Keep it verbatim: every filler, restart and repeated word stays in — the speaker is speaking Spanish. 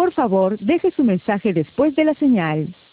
Por favor, deje su mensaje después de la señal.